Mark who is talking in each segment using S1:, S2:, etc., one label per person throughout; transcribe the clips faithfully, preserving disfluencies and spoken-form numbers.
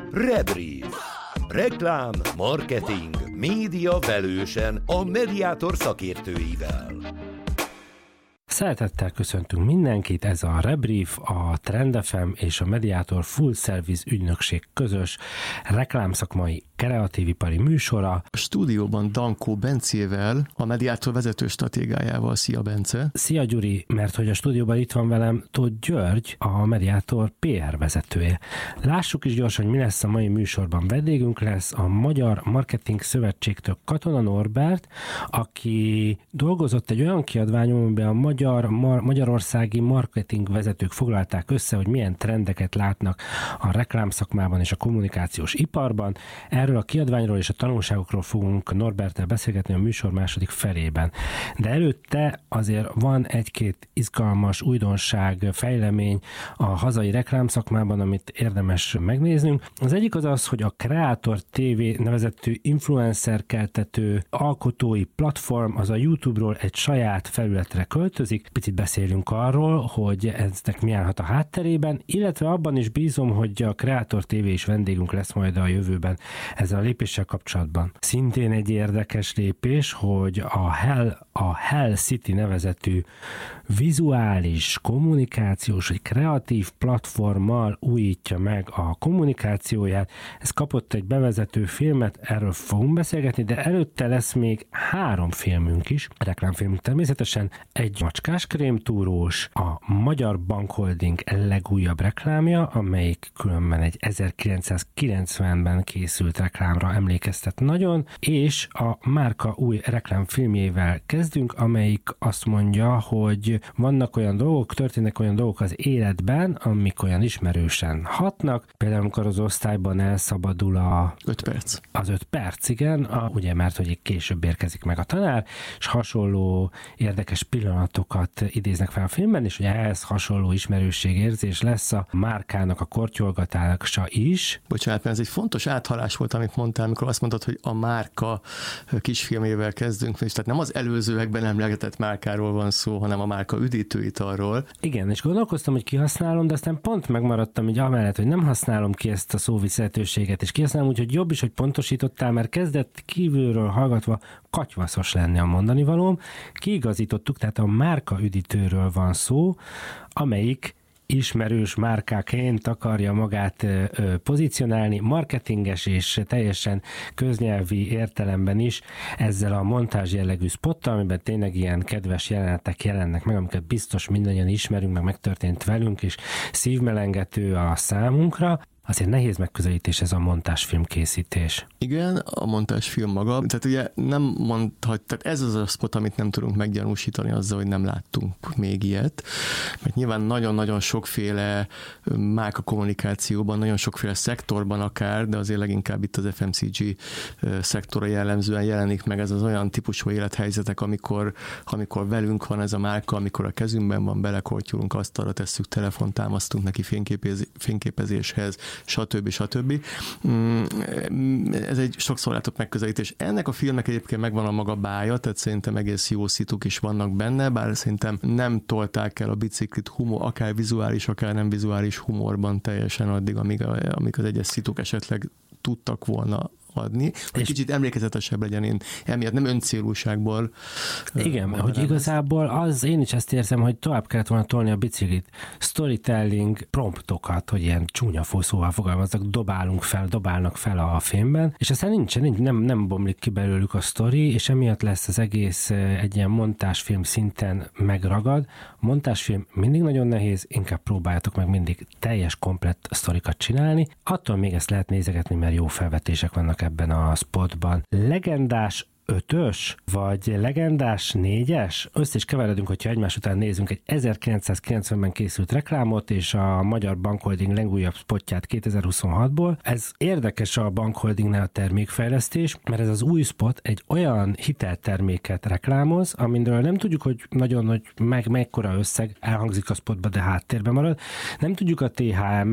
S1: Rebrief. Reklám, marketing, média velősen a Mediator szakértőivel.
S2: Szeretettel köszöntünk mindenkit, ez a Rebrief, a Trend ef em és a Mediator Full Service ügynökség közös reklámszakmai kreatívipari műsora.
S3: A stúdióban Dankó Bencével, a Mediator vezető stratégiájával. Szia, Bence!
S2: Szia, Gyuri, mert hogy a stúdióban itt van velem Tóth György, a Mediator pé er vezetője. Lássuk is gyorsan, hogy mi lesz a mai műsorban. Vendégünk lesz a Magyar Marketing Szövetségtől Katona Norbert, aki dolgozott egy olyan kiadványon, amiben a magyar, mar, magyarországi marketing vezetők foglalták össze, hogy milyen trendeket látnak a reklámszakmában és a kommunikációs iparban. Erről a kiadványról és a tanulságokról fogunk Norberttel beszélgetni a műsor második felében. De előtte azért van egy-két izgalmas újdonság, fejlemény a hazai reklámszakmában, amit érdemes megnéznünk. Az egyik az az, hogy a Kreator té vé nevezetű influencer keltető alkotói platform az a YouTube-ról egy saját felületre költözik. Picit beszélünk arról, hogy eznek mi állhat a hátterében, illetve abban is bízom, hogy a Kreator té vé is vendégünk lesz majd a jövőben ezzel a lépéssel kapcsolatban. Szintén egy érdekes lépés, hogy a Hell, a Hell City nevezetű vizuális, kommunikációs vagy kreatív platformmal újítja meg a kommunikációját. Ez kapott egy bevezető filmet, erről fogunk beszélgetni, de előtte lesz még három filmünk is, reklámfilmünk természetesen, egy macskás krémtúrós, a Magyar Bankholding legújabb reklámja, amelyik különben egy ezerkilencszázkilencvenben készült reklámra emlékeztet nagyon, és a márka új reklámfilmjével kezdünk, amelyik azt mondja, hogy vannak olyan dolgok, történnek olyan dolgok az életben, amik olyan ismerősen hatnak. Például, amikor az osztályban elszabadul a...
S3: öt perc.
S2: Az öt perc, igen. A, ugye, mert hogy később érkezik meg a tanár, és hasonló érdekes pillanatokat idéznek fel a filmben, és ugye ehhez hasonló ismerősségérzés lesz a márkának a kortyolgatása is.
S3: Bocsánat, mert ez egy fontos áthalás volt, amit mondtál, amikor azt mondtad, hogy a márka kisfilmével kezdünk, és tehát nem az előzőekben emlegetett márkáról van szó, hanem a márka üdítőitalról.
S2: Igen, és gondolkoztam, hogy kihasználom, de aztán pont megmaradtam, hogy amellett, hogy nem használom ki ezt a szóviszletőséget, és kihasználom úgy, hogy jobb is, hogy pontosítottál, mert kezdett kívülről hallgatva katyvaszos lenni a mondani valóm. Kiigazítottuk, tehát a márka üdítőről van szó, amelyik ismerős márkáként akarja magát ö, pozícionálni, marketinges és teljesen köznyelvi értelemben is ezzel a montázs jellegű spottal, amiben tényleg ilyen kedves jelenetek jelennek meg, amiket biztos mindannyian ismerünk, meg megtörtént velünk, és szívmelengető a számunkra. Azért nehéz megközelítés ez a montázsfilm készítés.
S3: Igen, a montázsfilm maga. Tehát ugye nem mondhat, tehát ez az a spot, amit nem tudunk meggyanúsítani azzal, hogy nem láttunk még ilyet. Mert nyilván nagyon-nagyon sokféle márka kommunikációban, nagyon sokféle szektorban akár, de azért leginkább itt az ef em cé gé szektora jellemzően jelenik meg ez az olyan típusú élethelyzetek, amikor, amikor velünk van ez a márka, amikor a kezünkben van, belekortyolunk, asztalra tesszük, telefont támasztunk neki fényképez, fényképezéshez, stb. stb. Ez egy sokszor látott megközelítés. Ennek a filmnek egyébként megvan a maga bája, tehát szerintem egész jó szituk is vannak benne, bár szerintem nem tolták el a biciklit humor, akár vizuális, akár nem vizuális humorban teljesen addig, amíg, a, amíg az egyes szituk esetleg tudtak volna adni, hogy kicsit emlékezetesebb legyen, én emiatt nem öncélúságból.
S2: Igen, hogy ezt. Igazából az, én is ezt érzem, hogy tovább kellett volna tolni a biciklit. Storytelling promptokat, hogy ilyen csúnya szóval fogalmaznak, dobálunk fel, dobálnak fel a filmben, és aztán nincsen, nincs, nem, nem bomlik ki belőlük a sztori, és emiatt lesz az egész egy ilyen montázsfilm szinten megragad. A montázsfilm mindig nagyon nehéz, inkább próbáljátok meg mindig teljes, komplett sztorikat csinálni. Attól még ezt lehet nézegetni, mert jó felvetések vannak ebben a spotban. Legendás ötös, vagy legendás négyes? Össze is keveredünk, hogyha egymás után nézünk egy ezerkilencszázkilencvenben készült reklámot, és a Magyar Bankholding legújabb spotját kétezer-huszonhatból. Ez érdekes a Bankholdingnál a termékfejlesztés, mert ez az új spot egy olyan hitelterméket reklámoz, amiről nem tudjuk, hogy nagyon nagy, meg mekkora összeg elhangzik a spotba, de háttérben marad. Nem tudjuk a té há em-eket,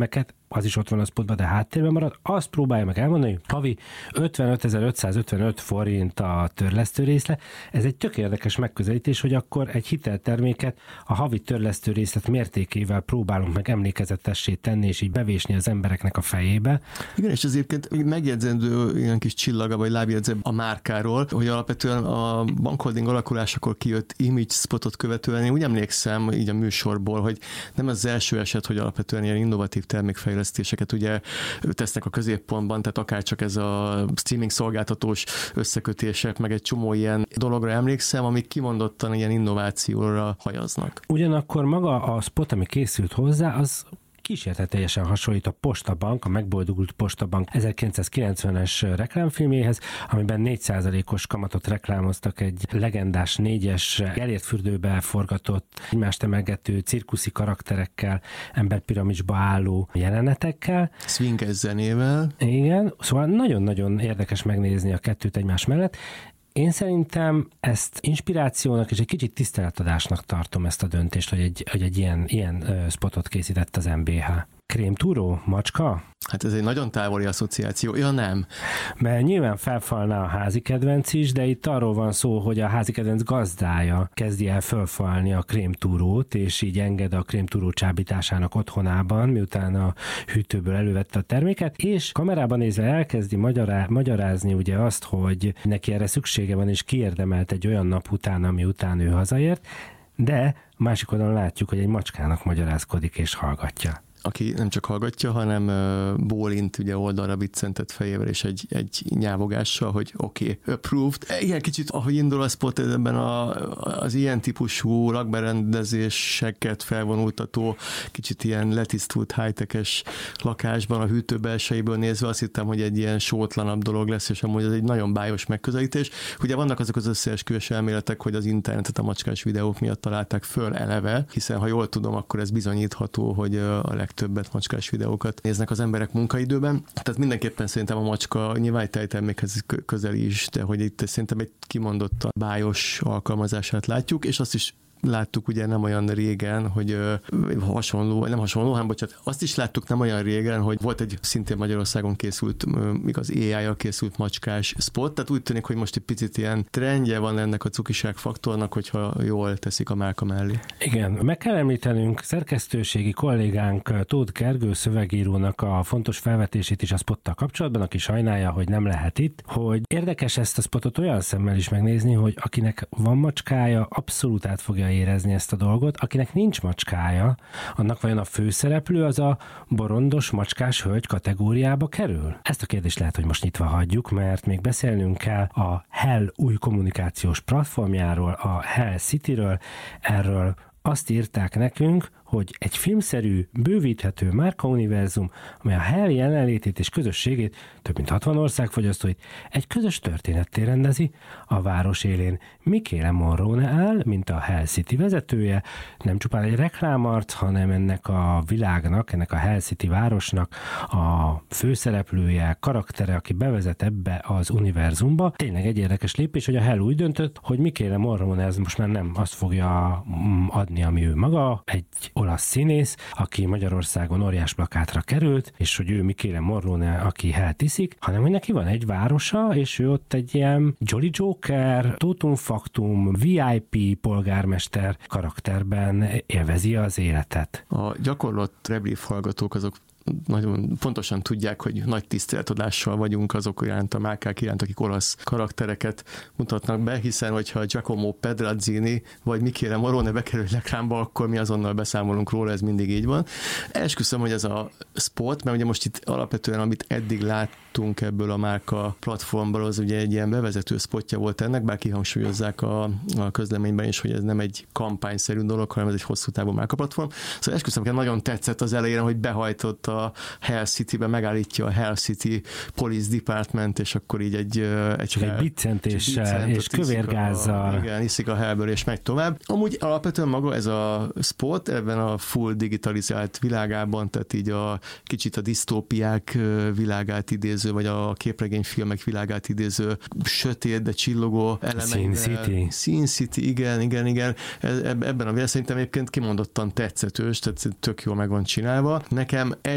S2: az is ott van a spotban, de háttérben marad, azt próbálja meg elmondani, hogy havi ötvenötezer-ötszázötvenöt forint a törlesztő részlet. Ez egy tök érdekes megközelítés, hogy akkor egy hitelterméket a havi törlesztő részlet mértékével próbálunk meg emlékezetessé tenni, és így bevésni az embereknek a fejébe.
S3: Igen, és azért megjegyzendő ilyen kis csillaga, vagy lábjegyző a márkáról, hogy alapvetően a bankholding alakulásakor kijött image spotot követően én úgy emlékszem így a műsorból, hogy nem az első eset, hogy alapvetően ilyen innovatív termékfejlesztéseket ugye tesznek a középpontban, tehát akár csak ez a streaming szolgáltatós összekötések, meg egy csomó ilyen dologra emlékszem, amik kimondottan ilyen innovációra hajaznak.
S2: Ugyanakkor maga a spot, ami készült hozzá, az kísérteteljesen hasonlít a Postabank, a megboldogult Postabank ezerkilencszázkilencvenes reklámfilméhez, amiben négy százalékos kamatot reklámoztak egy legendás négyes elért fürdőbe forgatott, egymást emelgető cirkuszi karakterekkel, emberpiramisba álló jelenetekkel.
S3: Swinges zenével.
S2: Igen, szóval nagyon-nagyon érdekes megnézni a kettőt egymás mellett. Én szerintem ezt inspirációnak és egy kicsit tiszteletadásnak tartom ezt a döntést, hogy egy, hogy egy ilyen, ilyen spotot készített az em bé há. Krémtúró? Macska?
S3: Hát ez egy nagyon távoli asszociáció. Ja, nem.
S2: Mert nyilván felfalná a házi kedvenc is, de itt arról van szó, hogy a házi kedvenc gazdája kezdi el fölfalni a krémtúrót, és így enged a krémtúró csábításának otthonában, miután a hűtőből elővette a terméket, és kamerában nézve elkezdi magyará- magyarázni ugye azt, hogy neki erre szüksége van, és kiérdemelt egy olyan nap után, ami után ő hazaért, de másik oldalon látjuk, hogy egy macskának magyarázkodik és hallgatja.
S3: Aki nem csak hallgatja, hanem bólint ugye oldalra biccentett fejével és egy, egy nyávogással, hogy oké, okay, approved. Igen, kicsit, ahogy indul a spot, ebben a, az ilyen típusú lakberendezéseket felvonultató, kicsit ilyen letisztult high-tech-es lakásban a hűtő belsejéből nézve azt hittem, hogy egy ilyen sótlanabb dolog lesz, és amúgy ez egy nagyon bájos megközelítés. Ugye vannak azok az összeesküvés elméletek, hogy az internetet a macskás videók miatt találták föl eleve, hiszen ha jól tudom, akkor ez bizonyítható, hogy a leg többet macskás videókat néznek az emberek munkaidőben. Tehát mindenképpen szerintem a macska nyilván egy tejtermékhez közeli is, de hogy itt szerintem egy kimondottan bájos alkalmazását látjuk, és azt is láttuk ugye nem olyan régen, hogy hasonló, nem hasonló, hanem bocsánat, azt is láttuk nem olyan régen, hogy volt egy szintén Magyarországon készült, még az á í-jal készült macskás spot, tehát úgy tűnik, hogy most egy picit ilyen trendje van ennek a cukiság faktornak, hogyha jól teszik a márka mellé.
S2: Igen, meg kell említenünk szerkesztőségi kollégánk Tóth Gergő szövegírónak a fontos felvetését is a spottal kapcsolatban, aki sajnálja, hogy nem lehet itt, hogy érdekes ezt a spotot olyan szemmel is megnézni, hogy akinek van macskája, abszolút át fogja érezni ezt a dolgot. Akinek nincs macskája, annak vajon a főszereplő az a borondos macskás hölgy kategóriába kerül? Ezt a kérdést lehet, hogy most nyitva hagyjuk, mert még beszélnünk kell a Hell új kommunikációs platformjáról, a Hell Cityről. Erről azt írták nekünk, hogy egy filmszerű, bővíthető márkauniverzum, amely a Hell jelenlétét és közösségét, több mint hatvan ország fogyasztóit egy közös történetté rendezi. A város élén Michele Morrone áll, mint a Hell City vezetője, nem csupán egy reklámart, hanem ennek a világnak, ennek a Hell City városnak a főszereplője, karaktere, aki bevezet ebbe az univerzumba. Tényleg egy érdekes lépés, hogy a Hell úgy döntött, hogy Michele Morrone ez most már nem azt fogja adni, ami ő maga, egy olasz színész, aki Magyarországon óriás plakátra került, és hogy ő Michele Morrone, aki Hellt iszik, hanem hogy neki van egy városa, és ő ott egy ilyen Jolly Joker, Totum Factum, vé i pé polgármester karakterben élvezi az életet.
S3: A gyakorlott Rebrief hallgatók azok nagyon pontosan tudják, hogy nagy tiszteletadással vagyunk azok iránt, a márkák iránt, akik olasz karaktereket mutatnak be, hiszen hogyha Giacomo Pedrazzini vagy Michele Morrone bekerül reklámba, akkor mi azonnal beszámolunk róla, ez mindig így van. Esküszöm, hogy ez a spot, mert ugye most itt alapvetően, amit eddig láttunk ebből a márka platformból, az ugye egy ilyen bevezető spotja volt ennek, bár kihangsúlyozzák a, a közleményben is, hogy ez nem egy kampányszerű dolog, hanem ez egy hosszú távú márka platform. Szóval esküszöm, hogy nagyon tetszett az elején, hogy behajtott a Hell City-be, megállítja a Hell City Police Department, és akkor így egy...
S2: Egy, egy biccentéssel és kövérgázzal.
S3: Igen, iszik a Hellből, és megy tovább. Amúgy alapvetően maga ez a spot ebben a full digitalizált világában, tehát így a kicsit a disztópiák világát idéző, vagy a képregényfilmek világát idéző sötét, de csillogó elemeivel.
S2: Sin City.
S3: Sin City, igen, igen, igen. Ebben a véle szerintem egyébként kimondottan tetszetős, tehát tök jól meg van csinálva. Nekem egy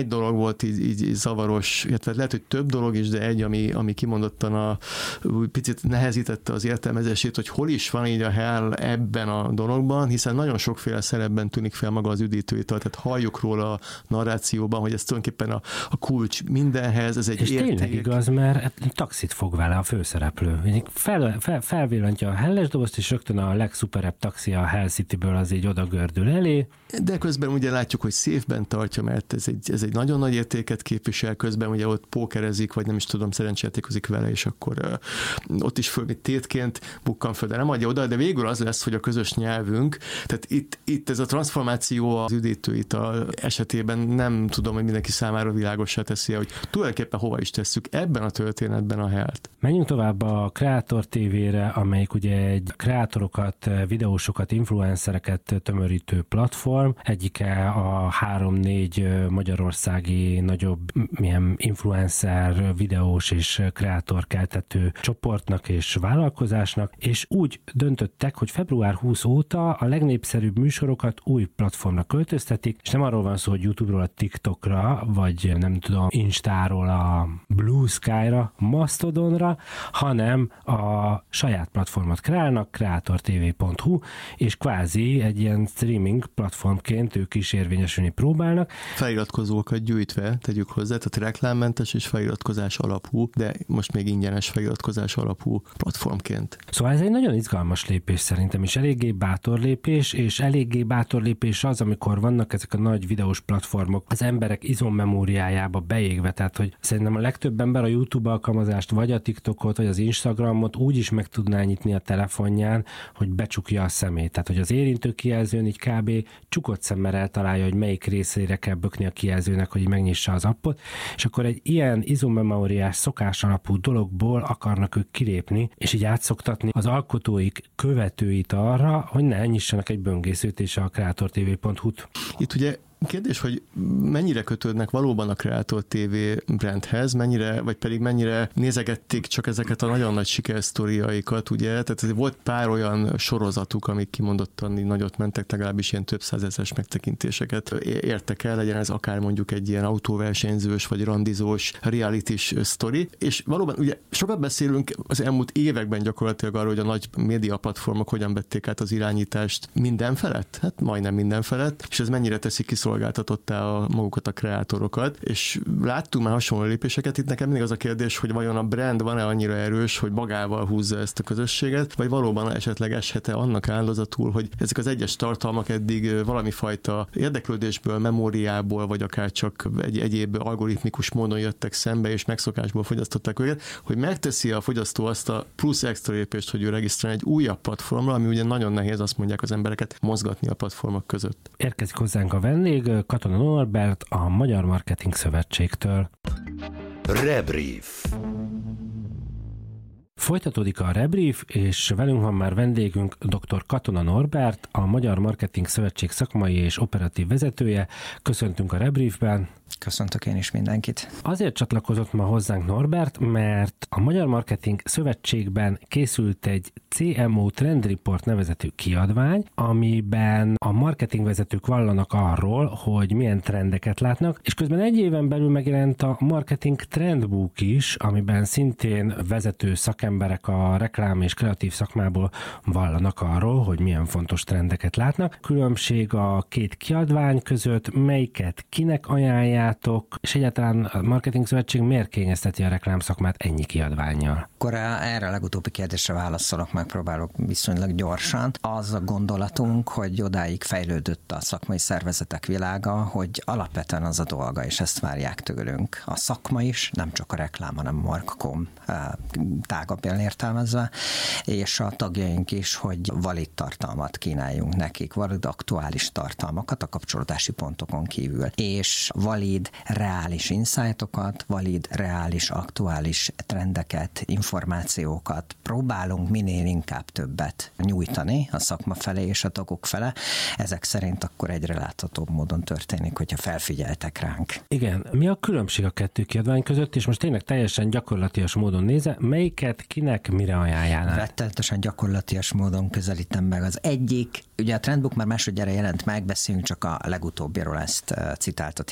S3: dolog volt így, így zavaros, illetve lehet, hogy több dolog is, de egy, ami, ami kimondottan a, picit nehezítette az értelmezését, hogy hol is van így a Hell ebben a dologban, hiszen nagyon sokféle szerepben tűnik fel maga az üdítőital, tehát halljuk róla a narrációban, hogy ez tulajdonképpen a, a kulcs mindenhez, ez egy
S2: és
S3: érték.
S2: tényleg igaz, mert taxit fog vele a főszereplő. Fel, fel, felvillantja a helles dobozt, és rögtön a legszuperebb taxi a Hell Cityből az így oda gördül elé.
S3: De közben ugye látjuk, hogy széfben tartja, mert ez egy, ez egy nagyon nagy értéket képvisel, közben ugye ott pókerezik, vagy nem is tudom, szerencsejátékozik vele, és akkor uh, ott is föl, mint tétként bukkan föl, de nem adja oda, de végül az lesz, hogy a közös nyelvünk, tehát itt, itt ez a transformáció az üdítőital esetében nem tudom, hogy mindenki számára világossá teszi, hogy tulajdonképpen hova is tesszük ebben a történetben a Hellt.
S2: Menjünk tovább a Kreator té vére, amelyik ugye egy kreátorokat, videósokat, influencereket tömörítő platform. Egyike a három-négy magyarországi nagyobb milyen influencer, videós és kreátorkeltető csoportnak és vállalkozásnak, és úgy döntöttek, hogy február huszadika óta a legnépszerűbb műsorokat új platformra költöztetik, és nem arról van szó, hogy YouTube-ról a TikTokra, vagy nem tudom, Instáról a Blue Sky-ra, Mastodonra, hanem a saját platformot kreálnak, kreator té vé pont hú, és kvázi egy ilyen streaming platformként ők is érvényesülni próbálnak.
S3: Feliratkozókat gyűjtve, tegyük hozzá, tehát reklámmentes és feliratkozás alapú, de most még ingyenes feliratkozás alapú platformként.
S2: Szóval ez egy nagyon izgalmas lépés szerintem, és eléggé bátor lépés, és eléggé bátor lépés az, amikor vannak ezek a nagy videós platformok az emberek izommemóriájába beégve, tehát hogy szerintem a legtöbb ember a YouTube alkalmazást, vagy a TikTokot, vagy az Instagramot úgy is meg tudná nyitni a telefonján, hogy becsukja a szemét. Tehát, hogy az érintő kijelzőn így kb. Csukott szemmel eltalálja, hogy melyik részére kell bökni a kijelzőnek, hogy megnyissa az appot, és akkor egy ilyen izommemóriás szokás alapú dologból akarnak ők kilépni, és így átszoktatni az alkotóik követőit arra, hogy ne nyissanak egy böngészőt és a kreator té vé pont hú-t.
S3: Itt ugye kérdés, hogy mennyire kötődnek valóban a Kreator té vé brandhez, mennyire, vagy pedig mennyire nézegették csak ezeket a nagyon nagy sikersztoriaikat, ugye? Tehát volt pár olyan sorozatuk, amik kimondottan nagyot mentek, legalábbis ilyen több százezres megtekintéseket értek el, legyen ez akár mondjuk egy ilyen autóversenyzős, vagy randizós, realitys sztori, és valóban ugye sokat beszélünk az elmúlt években gyakorlatilag arról, hogy a nagy média platformok hogyan vették át az irányítást minden felett, hát majdnem minden felett, és ez mennyire teszi ki szolgáltatottá a magukat a kreátorokat, és láttunk már hasonló lépéseket. Itt nekem mindig az a kérdés, hogy vajon a brand van-e annyira erős, hogy magával húzza ezt a közösséget, vagy valóban esetleg eshet-e annak áldozatul, hogy ezek az egyes tartalmak eddig valami fajta érdeklődésből, memóriából, vagy akár csak egy egyéb algoritmikus módon jöttek szembe, és megszokásból fogyasztották őket, hogy megteszi a fogyasztó azt a plusz extra lépést, hogy ő regisztrál egy újabb platformra, ami ugye nagyon nehéz, azt mondják az embereket, mozgatni a platformok között.
S2: Érkezik hozzánk a vendég, Katona Norbert a Magyar Marketing Szövetségtől.
S1: Rebrief.
S2: Folytatódik a Rebrief, és velünk van már vendégünk dr. Katona Norbert, a Magyar Marketing Szövetség szakmai és operatív vezetője. Köszöntünk a Rebriefben.
S4: Köszöntök én is mindenkit.
S2: Azért csatlakozott ma hozzánk Norbert, mert a Magyar Marketing Szövetségben készült egy cé em o Trend Report nevezetű kiadvány, amiben a marketingvezetők vallanak arról, hogy milyen trendeket látnak, és közben egy éven belül megjelent a Marketing Trendbook is, amiben szintén vezető szakemberek a reklám és kreatív szakmából vallanak arról, hogy milyen fontos trendeket látnak. Különbség a két kiadvány között, melyiket kinek ajánlják, és egyáltalán a Marketing Szövetség miért kényezteti a reklámszakmát ennyi kiadvánnyal?
S4: Akkor erre a legutóbbi kérdésre válaszolok, megpróbálok viszonylag gyorsan. Az a gondolatunk, hogy odáig fejlődött a szakmai szervezetek világa, hogy alapvetően az a dolga, és ezt várják tőlünk. A szakma is, nem csak a reklám, hanem a Mark.com tágabban értelmezve, és a tagjaink is, hogy valid tartalmat kínáljunk nekik, valid aktuális tartalmakat a kapcsolódási pontokon kívül, és valid, reális insightokat, valid, reális, aktuális trendeket, információkat próbálunk minél inkább többet nyújtani a szakma felé és a tagok fele. Ezek szerint akkor egyre láthatóbb módon történik, hogyha felfigyeltek ránk.
S2: Igen, mi a különbség a kettő kiadvány között, és most tényleg teljesen gyakorlatias módon nézve, melyiket kinek mire ajánlnál?
S4: Rettenetesen gyakorlatias módon közelítem meg az egyik. Ugye a Trendbook már másodjára jelent meg, beszéljünk csak a legutóbbiról, ezt citáltat hivatkoztat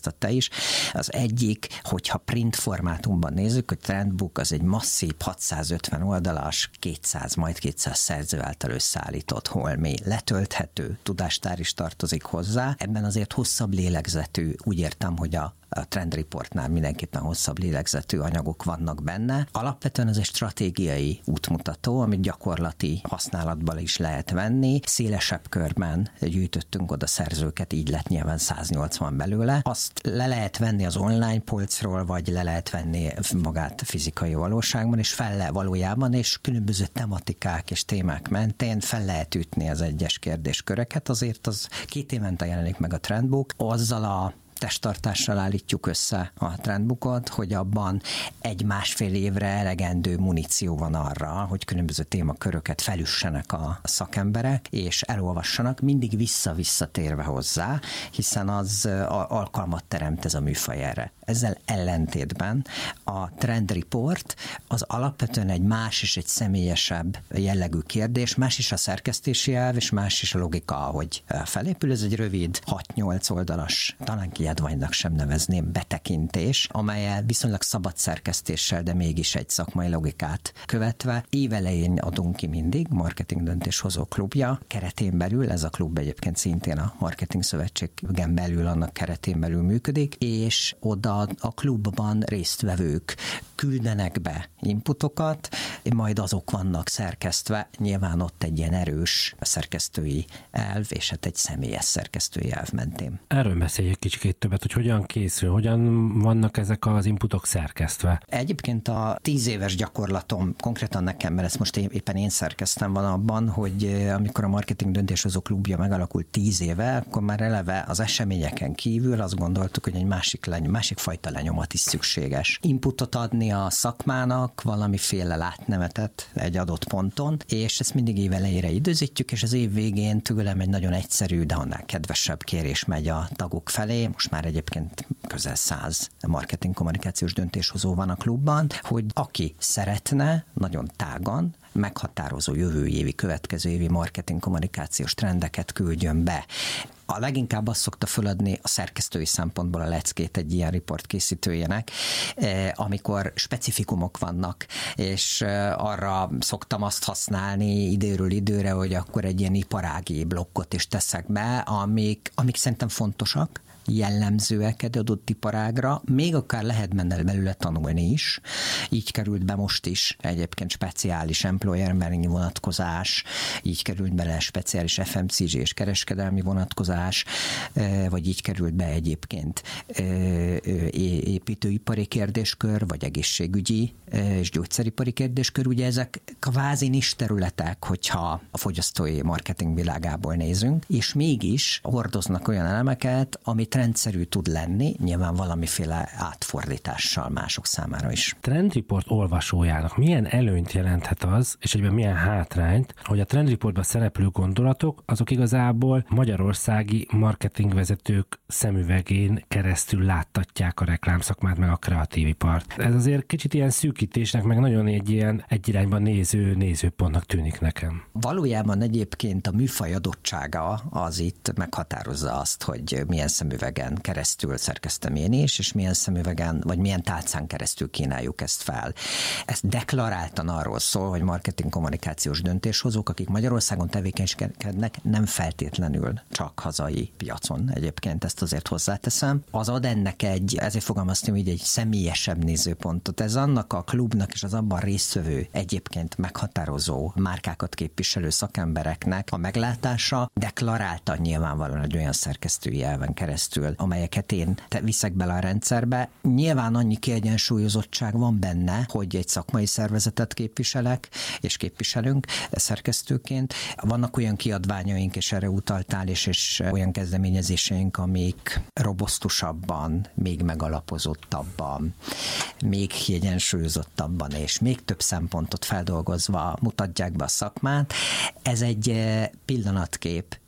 S4: fogalmaztad te is. Az egyik, hogyha print formátumban nézzük, hogy Trendbook az egy masszív hatszázötven oldalas, kétszáz, majd kétszáz szerző által összeállított holmi, letölthető tudástár is tartozik hozzá. Ebben azért hosszabb lélegzetű, úgy értem, hogy a a Trend Reportnál mindenképpen hosszabb lélegzetű anyagok vannak benne. Alapvetően ez egy stratégiai útmutató, amit gyakorlati használatban is lehet venni. Szélesebb körben gyűjtöttünk oda szerzőket, így lett nyilván száznyolcvan belőle. Azt le lehet venni az online polcról, vagy le lehet venni magát fizikai valóságban, és fel le valójában, és különböző tematikák és témák mentén fel lehet ütni az egyes kérdésköröket. Azért az két évente jelenik meg a Trendbook. Azzal a testtartással állítjuk össze a Trendbookot, hogy abban egy-másfél évre elegendő muníció van arra, hogy különböző témaköröket felüssenek a szakemberek, és elolvassanak, mindig vissza-visszatérve hozzá, hiszen az alkalmat teremt ez a műfaj erre. Ezzel ellentétben a Trend Report az alapvetően egy más és egy személyesebb jellegű kérdés, más is a szerkesztési elv, és más is a logika, ahogy felépül. Ez egy rövid hat-nyolc oldalas, talán kiadványnak sem nevezném, betekintés, amelyel viszonylag szabad szerkesztéssel, de mégis egy szakmai logikát követve évelején adunk ki mindig, Marketing Döntéshozó Klubja keretén belül, ez a klub egyébként szintén a Marketing Szövetségen belül, annak keretén belül működik, és oda a klubban résztvevők küldenek be inputokat, majd azok vannak szerkesztve, nyilván ott egy ilyen erős szerkesztői elv, és hát egy személyes szerkesztői elv mentén.
S2: Erről beszélj egy kicsit többet, hogy hogyan készül, hogyan vannak ezek az inputok szerkesztve.
S4: Egyébként a tíz éves gyakorlatom, konkrétan nekem, mert ezt most éppen én szerkeztem, van abban, hogy amikor a Marketing Döntéshozó Klubja megalakult tíz éve, akkor már eleve az eseményeken kívül azt gondoltuk, hogy egy másik, leny- másik fajta lenyomat is szükséges. Inputot adni a szakmának, valamiféle látnevetet egy adott ponton, és ezt mindig év elejére időzítjük, és az év végén tőlem egy nagyon egyszerű, de annál kedvesebb kérés megy a tagok felé. Most már egyébként közel száz marketing kommunikációs döntéshozó van a klubban, hogy aki szeretne nagyon tágan meghatározó jövő évi, következő évi marketing kommunikációs trendeket küldjön be. A leginkább azt szokta föladni a szerkesztői szempontból a leckét egy ilyen riport készítőjének, amikor specifikumok vannak, és arra szoktam azt használni időről időre, hogy akkor egy ilyen iparági blokkot is teszek be, amik, amik szerintem fontosak, jellemzőek egy adott iparágra, még akár lehet benne belőle tanulni is. Így került be most is egyébként speciális employer branding vonatkozás, így került bele speciális ef em cé gé és kereskedelmi vonatkozás, vagy így került be egyébként építőipari kérdéskör, vagy egészségügyi és gyógyszeripari kérdéskör. Ugye ezek kvázi nis területek, hogyha a fogyasztói marketing világából nézünk, és mégis hordoznak olyan elemeket, amit rendszerű tud lenni, nyilván valamiféle átfordítással mások számára is.
S2: Trend Report olvasójának milyen előnyt jelenthet az, és egyben milyen hátrányt, hogy a Trend Reportban szereplő gondolatok, azok igazából magyarországi marketingvezetők szemüvegén keresztül láttatják a reklámszakmát, meg a kreatív ipart. Ez azért kicsit ilyen szűkítésnek, meg nagyon egy ilyen egy irányban néző nézőpontnak tűnik nekem.
S4: Valójában egyébként a műfaj adottsága az itt meghatározza azt, hogy milyen szemüvegen keresztül szerkeztem én is, és milyen szemüvegen, vagy milyen tálcán keresztül kínáljuk ezt fel. Ez deklaráltan arról szól, hogy marketing kommunikációs döntéshozók, akik Magyarországon tevékenykednek, nem feltétlenül csak hazai piacon. Egyébként ezt azért hozzáteszem. Az ad ennek egy, ezért fogalmaztam így, egy személyesebb nézőpontot. Ez annak a klubnak és az abban résztvevő egyébként meghatározó márkákat képviselő szakembereknek a meglátása, deklaráltan nyilvánvalóan egy olyan szerkesztői elven keresztül, amelyeket én te viszek bele a rendszerbe. Nyilván annyi kiegyensúlyozottság van benne, hogy egy szakmai szervezetet képviselek, és képviselünk szerkesztőként. Vannak olyan kiadványaink, és erre utaltál, és, és olyan kezdeményezéseink, amik robosztusabban, még megalapozottabban, még kiegyensúlyozottabban, és még több szempontot feldolgozva mutatják be a szakmát. Ez egy pillanatkép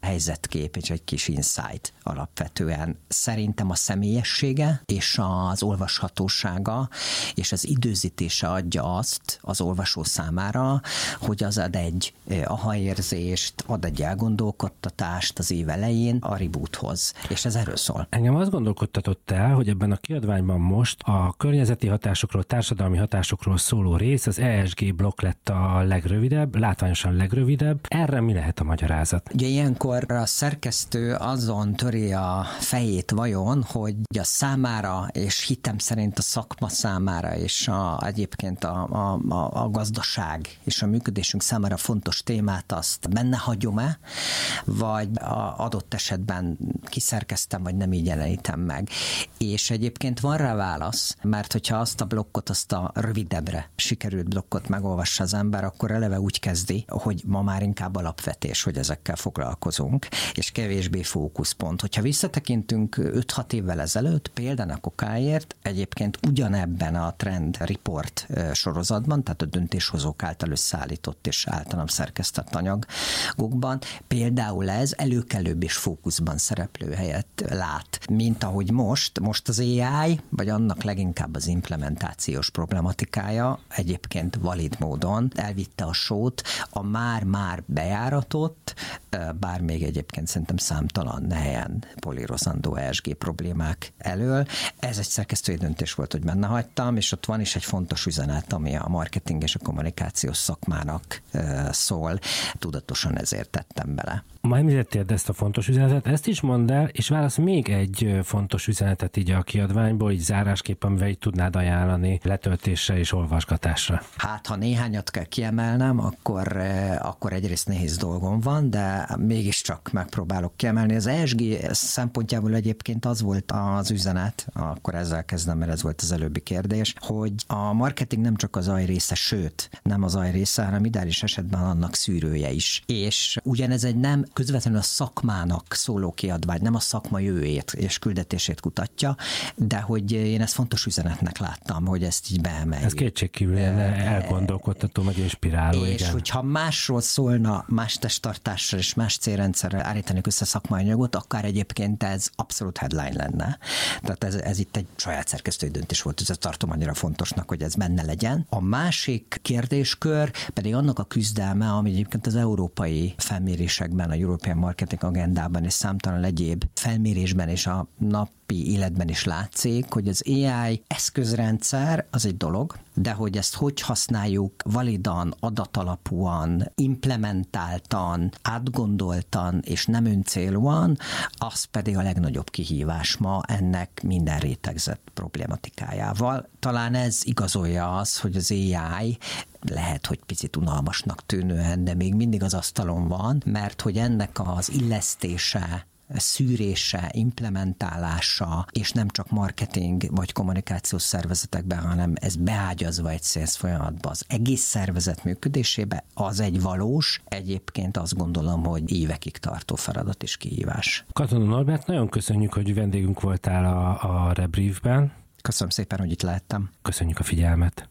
S4: helyzetkép és egy kis insight alapvetően. Szerintem a személyessége és az olvashatósága és az időzítése adja azt az olvasó számára, hogy az ad egy aha-érzést, ad egy elgondolkodtatást az év elején a reboothoz. És ez erről szól.
S2: Engem azt gondolkodtatott el, hogy ebben a kiadványban most a környezeti hatásokról, társadalmi hatásokról szóló rész, az E S G blokk lett a legrövidebb, látványosan legrövidebb. Erre mi lehet a magyarázat?
S4: Ugye ilyenkor a szerkesztő azon töri a fejét vajon, hogy a számára, és hitem szerint a szakma számára, és a, egyébként a, a, a, a gazdaság és a működésünk számára fontos témát azt benne hagyom-e, vagy a adott esetben kiszerkeztem, vagy nem így jelenítem meg. És egyébként van rá válasz, mert hogyha azt a blokkot, azt a rövidebbre sikerült blokkot megolvassa az ember, akkor eleve úgy kezdi, hogy ma már inkább alapvetés, hogy ezekkel foglalkozunk, és kevésbé fókuszpont. Hogyha visszatekintünk öt-hat évvel ezelőtt, például a kokáért, egyébként ugyanebben a Trend Report sorozatban, tehát a döntéshozók által összeállított és általam szerkesztett anyagokban, például ez előkelőbb és fókuszban szereplő helyet lát, mint ahogy most, most az á i, vagy annak leginkább az implementációs problematikája egyébként valid módon elvitte a sót a már-már bejáratott, bár még egyébként szerintem számtalan helyen polírozandó E S G problémák elől. Ez egy szerkesztői döntés volt, hogy benne hagytam, és ott van is egy fontos üzenet, ami a marketing és a kommunikációs szakmának szól. Tudatosan ezért tettem bele.
S2: Ma említettél ezt a fontos üzenetet, ezt is mondd el, és válasz még egy fontos üzenetet így a kiadványból, így zárásképpen, amivel így tudnád ajánlani letöltésre és olvasgatásra.
S4: Hát, ha néhányat kell kiemelnem, akkor, akkor egyrészt nehéz dolgom van, de mégiscsak megpróbálok kiemelni. Az E S G szempontjából egyébként az volt az üzenet, akkor ezzel kezdem, mert ez volt az előbbi kérdés, hogy a marketing nem csak az ajrésze, sőt, nem az ajrésze, hanem ideális esetben annak szűrője is. És ugyanez egy nem közvetlenül a szakmának szóló kiadvány, nem a szakma jövőjét és küldetését kutatja, de hogy én ezt fontos üzenetnek láttam, hogy ezt így beemeljük.
S2: Ez kétségkívül elgondolkodtató, meg inspiráló.
S4: És
S2: igen.
S4: hogyha másról szólna, más testtartással és más célrendszerrel állítanék össze szakmai anyagot, akár egyébként ez abszolút headline lenne. Tehát ez, ez itt egy saját szerkesztői döntés volt, ez tartom annyira fontosnak, hogy ez benne legyen. A másik kérdéskör pedig annak a küzdelme, ami egyébként az európai felmérésekben, a European Marketing Agendában és számtalan egyéb felmérésben és a napi életben is látszik, hogy az á i eszközrendszer az egy dolog, de hogy ezt hogy használjuk validan, adatalapúan, implementáltan, átgondoltan és nem öncélúan, az pedig a legnagyobb kihívás ma ennek minden rétegzett problématikájával. Talán ez igazolja az, hogy az á i lehet, hogy picit unalmasnak tűnően, de még mindig az asztalon van, mert hogy ennek az illesztése, szűrése, implementálása, és nem csak marketing vagy kommunikációs szervezetekben, hanem ez beágyazva egy sales folyamatba, az egész szervezet működésébe, az egy valós, egyébként azt gondolom, hogy évekig tartó feladat és kihívás.
S2: Katona Norbert, nagyon köszönjük, hogy vendégünk voltál a, a Rebriefben.
S4: Köszönöm szépen, hogy itt lehettem.
S2: Köszönjük a figyelmet.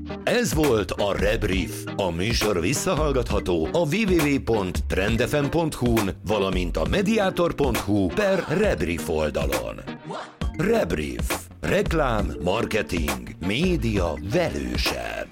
S1: Ez volt a Rebrief. A műsor visszahallgatható a double-u double-u double-u pont trendfm pont hu-n, valamint a mediator pont hu per Rebrief oldalon. Rebrief. Reklám, marketing, média velősen.